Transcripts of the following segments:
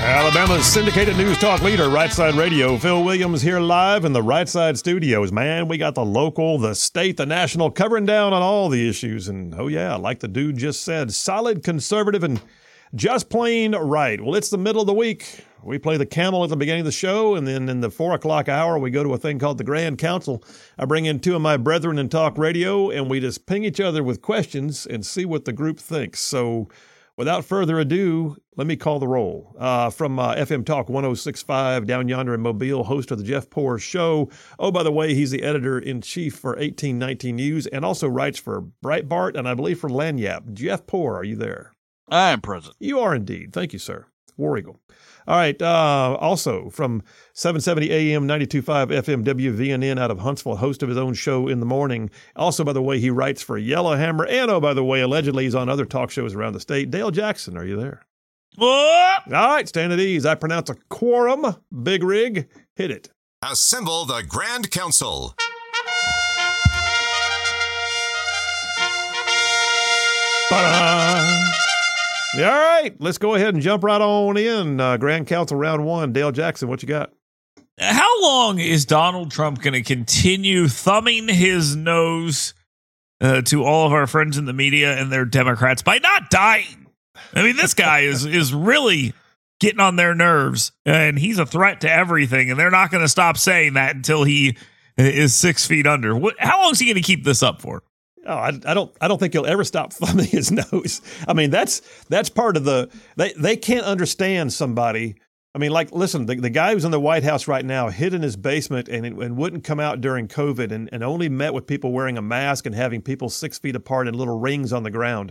Alabama's syndicated news talk leader, Right Side Radio. Phil Williams here live in the Right Side studios. Man, we got the local, the state, the national, covering down on all the issues. And, oh yeah, like the dude just said, solid, conservative, and just plain right. Well, it's the middle of the week. We play the camel at the beginning of the show, and then in the 4 o'clock hour, we go to a thing called the Grand Council. I bring in two of my brethren in talk radio, and we just ping each other with questions and see what the group thinks. So without further ado, let me call the roll. From FM Talk 106.5 down yonder in Mobile, host of the Jeff Poor Show. Oh, by the way, he's the editor-in-chief for 1819 News and also writes for Breitbart and I believe for Lanyap. Jeff Poor, are you there? I am present. You are indeed. Thank you, sir. War Eagle. All right. Also from 770 AM, 92.5 FM, WVNN out of Huntsville, host of his own show in the morning. Also, by the way, he writes for Yellowhammer. And, oh, by the way, allegedly he's on other talk shows around the state. Dale Jackson, are you there? What? All right. Stand at ease. I pronounce a quorum. Big rig. Hit it. Assemble the Grand Council. Ta-da! All right, let's go ahead and jump right on in. Grand Council Round 1. Dale Jackson, what you got? How long is Donald Trump going to continue thumbing his nose to all of our friends in the media and their Democrats by not dying? I mean, this guy is really getting on their nerves, and he's a threat to everything, and they're not going to stop saying that until he is 6 feet under. How long is he going to keep this up for? Oh, I don't think he'll ever stop thumbing his nose. I mean, that's part of they can't understand somebody. I mean, like, listen, the guy who's in the White House right now hid in his basement and wouldn't come out during COVID and only met with people wearing a mask and having people 6 feet apart in little rings on the ground.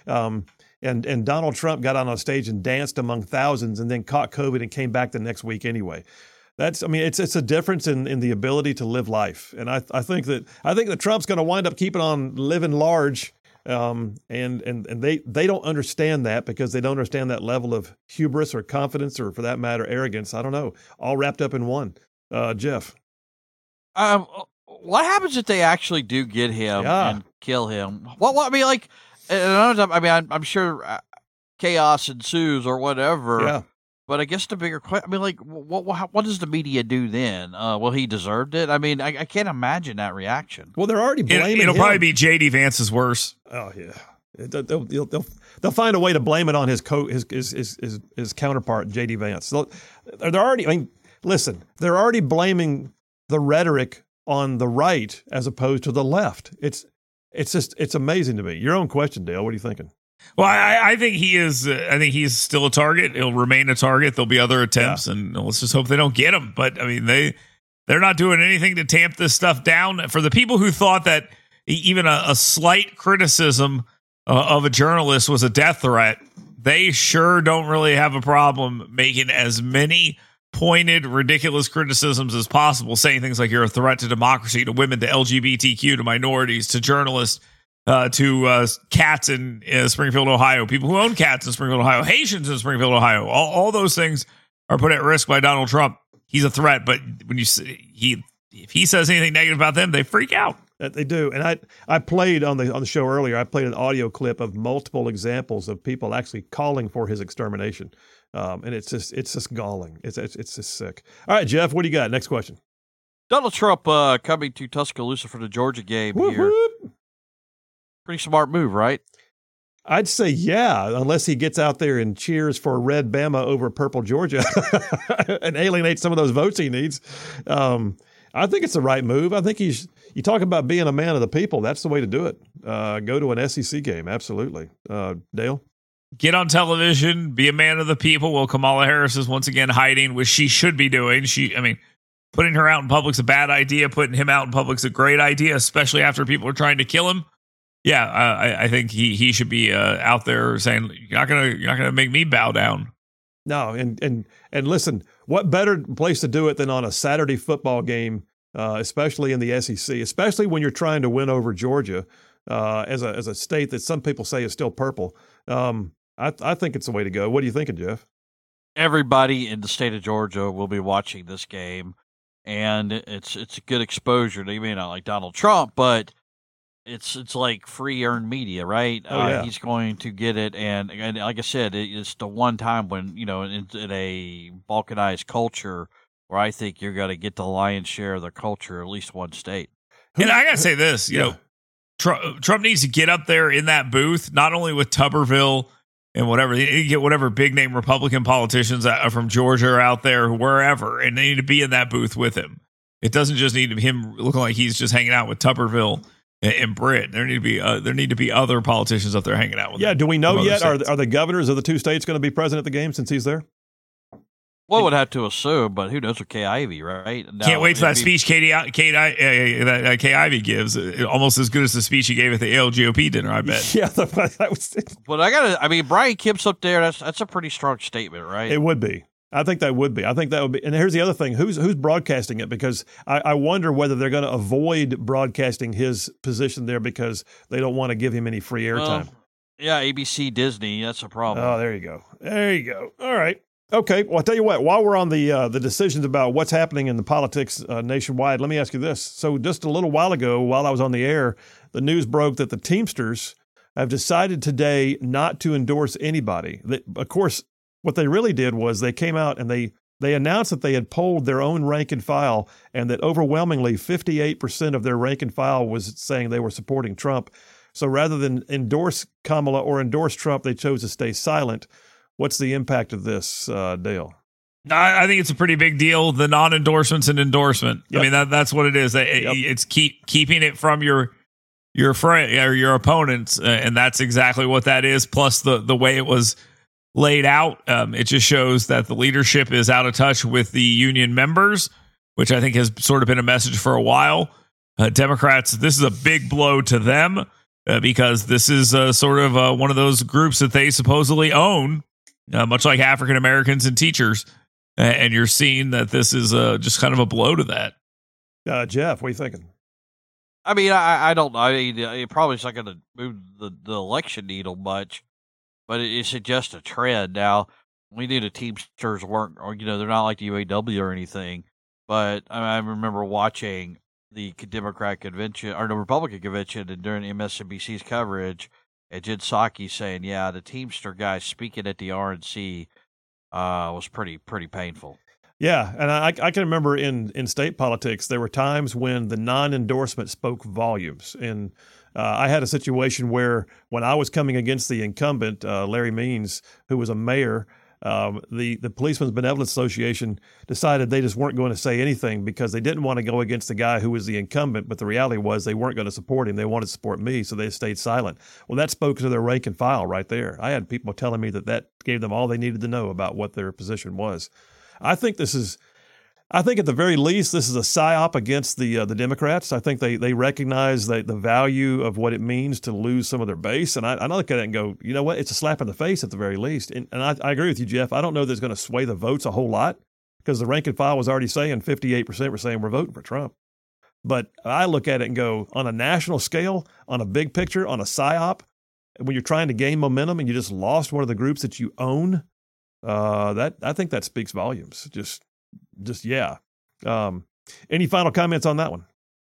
And Donald Trump got on a stage and danced among thousands and then caught COVID and came back the next week anyway. It's a difference in the ability to live life. And I think that Trump's going to wind up keeping on living large. And they don't understand that because they don't understand that level of hubris or confidence or, for that matter, arrogance. I don't know, all wrapped up in one. Jeff. What happens if they actually do get him and kill him? What I mean, like, I'm sure chaos ensues or whatever. Yeah. But I guess the bigger question, I mean, like, what does the media do then? Well, he deserved it. I mean, I can't imagine that reaction. Well, they're already blaming It'll him. probably be J.D. Vance's worse. Oh yeah, they'll find a way to blame it on his counterpart, J.D. Vance. They're already. I mean, listen, they're already blaming the rhetoric on the right as opposed to the left. It's amazing to me. Your own question, Dale. What are you thinking? Well, I think he is. I think he's still a target. He'll remain a target. There'll be other attempts, and let's just hope they don't get him. But I mean, they're not doing anything to tamp this stuff down. For the people who thought that even a slight criticism of a journalist was a death threat, they sure don't really have a problem making as many pointed, ridiculous criticisms as possible, saying things like you're a threat to democracy, to women, to LGBTQ, to minorities, to journalists. To cats in Springfield, Ohio, people who own cats in Springfield, Ohio, Haitians in Springfield, Ohio. All those things are put at risk by Donald Trump. He's a threat, but when if he says anything negative about them, they freak out. They do. And I played on the show earlier. I played an audio clip of multiple examples of people actually calling for his extermination, and it's just galling. It's just sick. All right, Jeff, what do you got? Next question. Donald Trump coming to Tuscaloosa for the Georgia game here. Whoop. Pretty smart move, right? I'd say yeah, unless he gets out there and cheers for red Bama over purple Georgia and alienates some of those votes he needs. I think it's the right move. I think you talk about being a man of the people. That's the way to do it. Go to an SEC game. Absolutely. Dale? Get on television, be a man of the people. Well, Kamala Harris is once again hiding, which she should be doing. Putting her out in public's a bad idea. Putting him out in public's a great idea, especially after people are trying to kill him. Yeah, I think he should be out there saying you're not gonna make me bow down. No, and listen, what better place to do it than on a Saturday football game, especially in the SEC, especially when you're trying to win over Georgia as a state that some people say is still purple. I think it's the way to go. What are you thinking, Jeff? Everybody in the state of Georgia will be watching this game, and it's a good exposure to, you may not like Donald Trump, but it's like free earned media, right? Oh, yeah. He's going to get it, and like I said, it's the one time when in a balkanized culture where I think you're going to get the lion's share of the culture, at least one state. And I gotta say this, you know, Trump needs to get up there in that booth, not only with Tuberville and whatever, they need to get whatever big name Republican politicians from Georgia are out there, wherever, and they need to be in that booth with him. It doesn't just need him looking like he's just hanging out with Tuberville and Britt. There need to be other politicians up there hanging out with him. Yeah, do we know yet? Are the governors of the two states going to be present at the game since he's there? Well, would have to assume, but who knows with Kay Ivey, right? Now, can't wait for that speech that Kay Ivey gives. Almost as good as the speech he gave at the ALGOP dinner, I bet. Yeah, that was. But Brian Kemp's up there. That's a pretty strong statement, right? It would be. I think that would be. And here's the other thing: who's broadcasting it? Because I wonder whether they're going to avoid broadcasting his position there because they don't want to give him any free airtime. Yeah, ABC, Disney. That's a problem. Oh, there you go. All right. Okay, well, I'll tell you what, while we're on the decisions about what's happening in the politics nationwide, let me ask you this. So just a little while ago, while I was on the air, the news broke that the Teamsters have decided today not to endorse anybody. Of course, what they really did was they came out and they announced that they had polled their own rank and file and that overwhelmingly 58% of their rank and file was saying they were supporting Trump. So rather than endorse Kamala or endorse Trump, they chose to stay silent. What's the impact of this, Dale? I think it's a pretty big deal. The non-endorsement's an endorsement. Yep. I mean, that's what it is. It's keeping it from your friend or your opponents, and that's exactly what that is. Plus, the way it was laid out, it just shows that the leadership is out of touch with the union members, which I think has sort of been a message for a while. Democrats, this is a big blow to them because this is sort of one of those groups that they supposedly own. Much like African Americans and teachers, and you're seeing that this is just kind of a blow to that. Jeff, what are you thinking? I mean, I don't know. It probably is not going to move the election needle much, but it suggests a trend. Now, we knew the Teamsters weren't, or they're not like the UAW or anything, but I remember watching the Democrat convention or the Republican convention, and during MSNBC's coverage. And Jen Psaki saying, yeah, the Teamster guy speaking at the RNC was pretty painful. Yeah, and I can remember in state politics, there were times when the non-endorsement spoke volumes. And I had a situation where when I was coming against the incumbent, Larry Means, who was a mayor, the Policemen's Benevolence Association decided they just weren't going to say anything because they didn't want to go against the guy who was the incumbent. But the reality was they weren't going to support him. They wanted to support me, so they stayed silent. Well, that spoke to their rank and file right there. I had people telling me that gave them all they needed to know about what their position was. I think at the very least, this is a psyop against the Democrats. I think they recognize the value of what it means to lose some of their base. And I look at it and go, you know what? It's a slap in the face at the very least. And I agree with you, Jeff. I don't know that it's going to sway the votes a whole lot because the rank and file was already saying 58% were saying we're voting for Trump. But I look at it and go, on a national scale, on a big picture, on a psyop, when you're trying to gain momentum and you just lost one of the groups that you own, I think that speaks volumes. Just yeah. Any final comments on that one?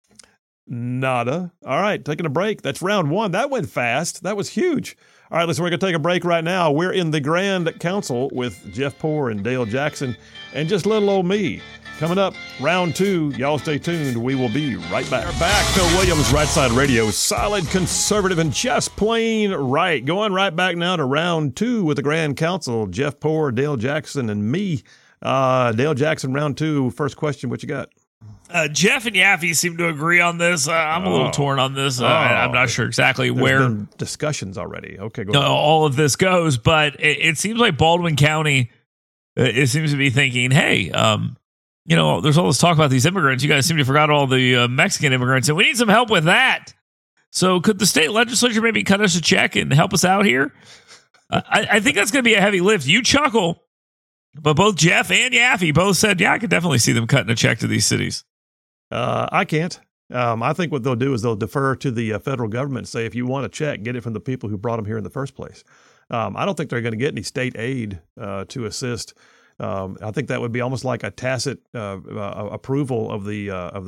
Nada. All right, taking a break. That's round one. That went fast. That was huge. All right, listen, we're going to take a break right now. We're in the Grand Council with Jeff Poore and Dale Jackson and just little old me. Coming up, round two. Y'all stay tuned. We will be right back. We're back. Phil Williams, Right Side Radio. Solid, conservative, and just plain right. Going right back now to round two with the Grand Council. Jeff Poore, Dale Jackson, and me. Dale Jackson, round two. First question, what you got? Jeff and Yaffe seem to agree on this. I'm a little torn on this. I'm not sure exactly where. Been discussions already. Okay, go ahead. All of this goes, but it seems like Baldwin County, it seems to be thinking, hey, there's all this talk about these immigrants. You guys seem to forgot all the Mexican immigrants, and we need some help with that. So could the state legislature maybe cut us a check and help us out here? I think that's going to be a heavy lift. You chuckle. But both Jeff and Yaffe both said, yeah, I could definitely see them cutting a check to these cities. I can't. I think what they'll do is they'll defer to the federal government and say, if you want a check, get it from the people who brought them here in the first place. I don't think they're going to get any state aid to assist. I think that would be almost like a tacit approval of the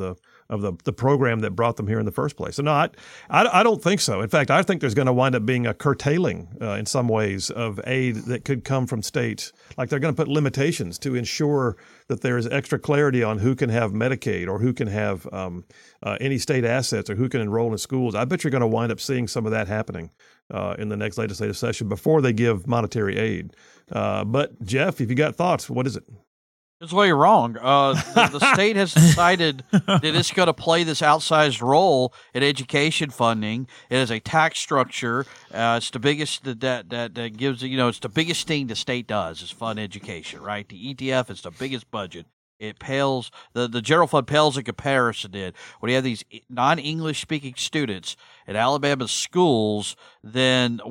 the program that brought them here in the first place. So no, I don't think so. In fact, I think there's going to wind up being a curtailing in some ways of aid that could come from states. Like they're going to put limitations to ensure that there is extra clarity on who can have Medicaid or who can have any state assets or who can enroll in schools. I bet you're going to wind up seeing some of that happening in the next legislative session before they give monetary aid. But Jeff, if you got thoughts, what is it? That's why you're wrong. The state has decided that it's going to play this outsized role in education funding. It has a tax structure. It's the biggest that gives, it's the biggest thing the state does is fund education, right? The ETF is the biggest budget. It pales, the general fund pales in comparison to it. When you have these non-English speaking students in Alabama schools, then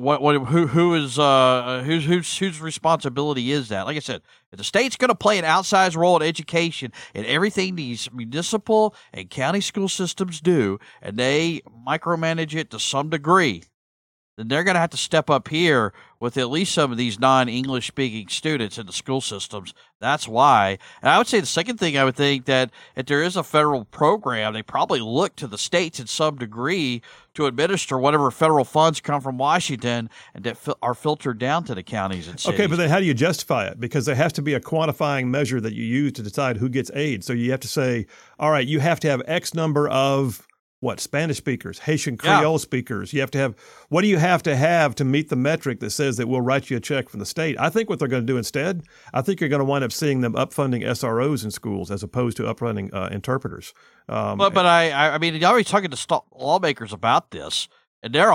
whose responsibility is that? Like I said, if the state's going to play an outsized role in education and everything these municipal and county school systems do, and they micromanage it to some degree, then they're going to have to step up here with at least some of these non-English speaking students in the school systems. That's why. And I would say the second thing, I would think that if there is a federal program, they probably look to the states in some degree to administer whatever federal funds come from Washington and that are filtered down to the counties and cities. Okay, but then how do you justify it? Because there has to be a quantifying measure that you use to decide who gets aid. So you have to say, all right, you have to have X number of Spanish speakers, Haitian Creole speakers. You have to have, what do you have to meet the metric that says that we'll write you a check from the state? I think what they're going to do instead, I think you're going to wind up seeing them upfunding SROs in schools as opposed to upfunding interpreters. But I mean, you're already talking to lawmakers about this, and there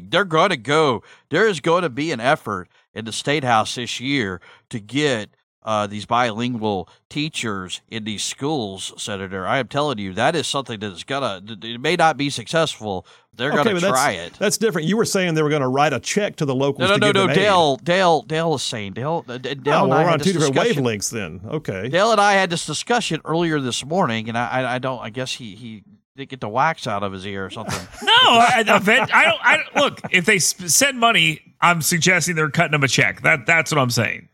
is going to be an effort in the State House this year to get these bilingual teachers in these schools, Senator. I am telling you, that is something that is it may not be successful. They're going to try it. That's different. You were saying they were going to write a check to the locals to give them aid. Dale was saying, Dale and I we're had on this two different discussion. wavelengths then. Okay. Dale and I had this discussion earlier this morning, and I guess he didn't get the wax out of his ear or something. No, I don't. Look, if they send money, I'm suggesting they're cutting them a check. That's what I'm saying.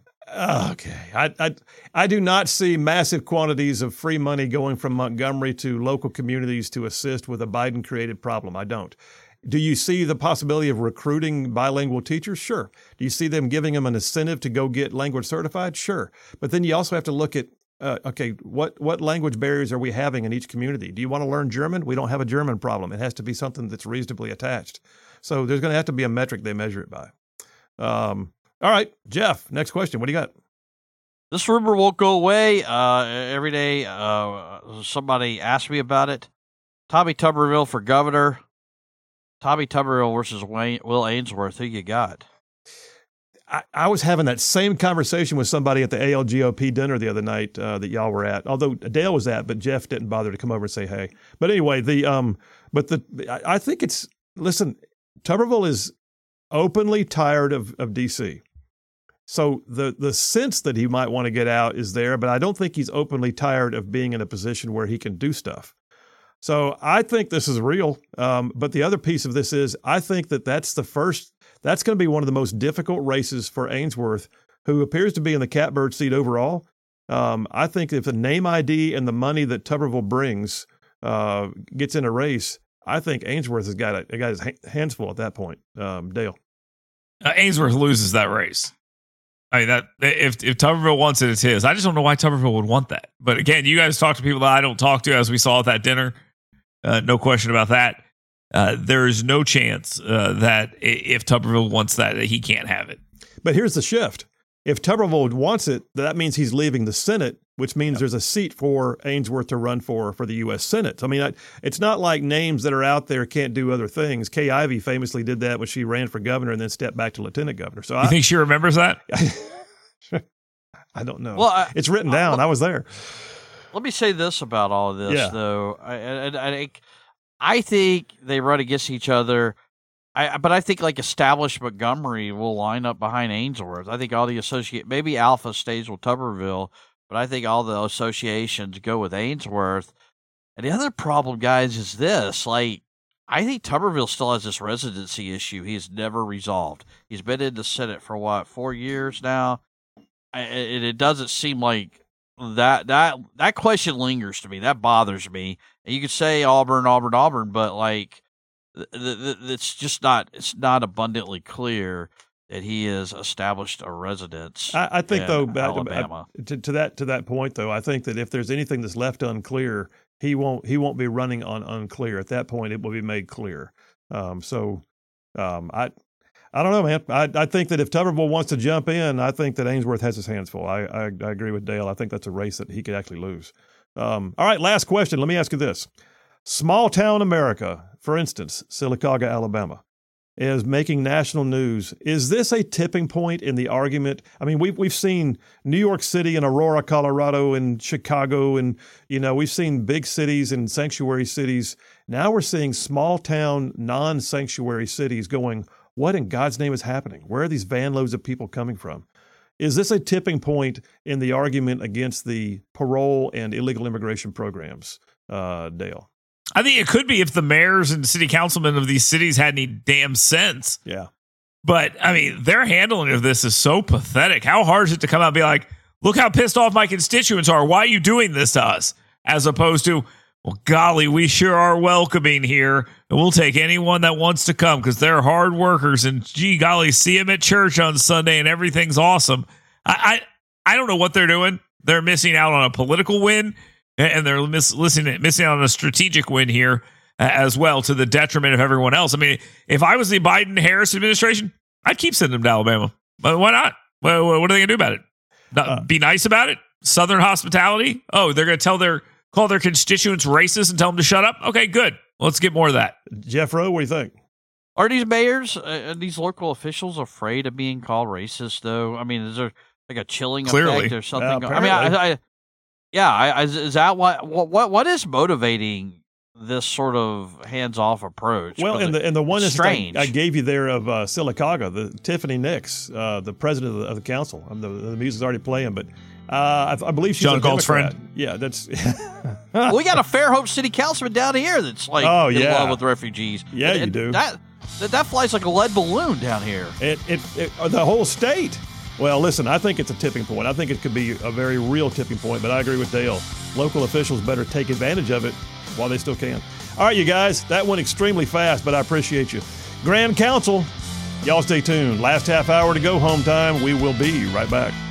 Okay. I do not see massive quantities of free money going from Montgomery to local communities to assist with a Biden-created problem. I don't. Do you see the possibility of recruiting bilingual teachers? Sure. Do you see them giving them an incentive to go get language certified? Sure. But then you also have to look at, what language barriers are we having in each community? Do you want to learn German? We don't have a German problem. It has to be something that's reasonably attached. So there's going to have to be a metric they measure it by. All right, Jeff, next question. What do you got? This rumor won't go away. Every day somebody asks me about it. Tommy Tuberville for governor. Tommy Tuberville versus Will Ainsworth. Who you got? I was having that same conversation with somebody at the ALGOP dinner the other night that y'all were at. Although Dale was at, but Jeff didn't bother to come over and say hey. But anyway, I think it's, listen, Tuberville is openly tired of D.C. So the sense that he might want to get out is there, but I don't think he's openly tired of being in a position where he can do stuff. So I think this is real. But the other piece of this is I think that's going to be one of the most difficult races for Ainsworth, who appears to be in the catbird seat overall. I think if the name ID and the money that Tuberville brings gets in a race, I think Ainsworth has got his hands full at that point. Dale. Ainsworth loses that race. I mean, that if Tuberville wants it, it's his. I just don't know why Tuberville would want that. But again, you guys talk to people that I don't talk to, as we saw at that dinner. No question about that. There is no chance that if Tuberville wants that he can't have it. But here's the shift. If Tuberville wants it, that means he's leaving the Senate, which means there's a seat for Ainsworth to run for the U.S. Senate. I mean, it's not like names that are out there can't do other things. Kay Ivey famously did that when she ran for governor and then stepped back to lieutenant governor. So you think she remembers that? I don't know. Well, it's written down. I was there. Let me say this about all of this, though. I think they run against each other. But I think like established Montgomery will line up behind Ainsworth. I think all the maybe Alpha stays with Tuberville, but I think all the associations go with Ainsworth. And the other problem, guys, is this. Like, I think Tuberville still has this residency issue he's never resolved. He's been in the Senate for 4 years now? And it doesn't seem like that question lingers to me. That bothers me. And you could say Auburn, but like it's just not. It's not abundantly clear that he has established a residence. I think though, Alabama. to that point though, I think that if there's anything that's left unclear, he won't be running on unclear. At that point, it will be made clear. I don't know, man. I think that if Tuberville wants to jump in, I think that Ainsworth has his hands full. I agree with Dale. I think that's a race that he could actually lose. All right, last question. Let me ask you this. Small town America, for instance, Sylacauga, Alabama, is making national news. Is this a tipping point in the argument? I mean, we've seen New York City and Aurora, Colorado, and Chicago, and we've seen big cities and sanctuary cities. Now we're seeing small town, non-sanctuary cities going, what in God's name is happening? Where are these van loads of people coming from? Is this a tipping point in the argument against the parole and illegal immigration programs, Dale? I think it could be if the mayors and city councilmen of these cities had any damn sense. Yeah. But, I mean, their handling of this is so pathetic. How hard is it to come out and be like, look how pissed off my constituents are. Why are you doing this to us? As opposed to, well, golly, we sure are welcoming here, and we'll take anyone that wants to come because they're hard workers, and gee golly, see them at church on Sunday, and everything's awesome. I don't know what they're doing. They're missing out on a political win, and they're missing out on a strategic win here as well, to the detriment of everyone else. I mean, if I was the Biden-Harris administration, I'd keep sending them to Alabama. But why not? What are they going to do about it? Be nice about it? Southern hospitality? Oh, they're going to call their constituents racist and tell them to shut up? Okay, good. Let's get more of that. Jeff Rowe, what do you think? Are these mayors and these local officials afraid of being called racist, though? I mean, is there like a chilling effect or something? Is that what is motivating this sort of hands-off approach? Well, and the one is strange. I gave you there of Sylacauga, the Tiffany Nix, the president of the council. The music's already playing, but I believe she's John a Galt's Democrat. friend. Yeah, that's. We got a Fairhope city councilman down here that's like in love with refugees. Yeah, you do. That flies like a lead balloon down here. It the whole state. Well, listen, I think it's a tipping point. I think it could be a very real tipping point, but I agree with Dale. Local officials better take advantage of it while they still can. All right, you guys, that went extremely fast, but I appreciate you. Grand Council, y'all stay tuned. Last half hour to go home time. We will be right back.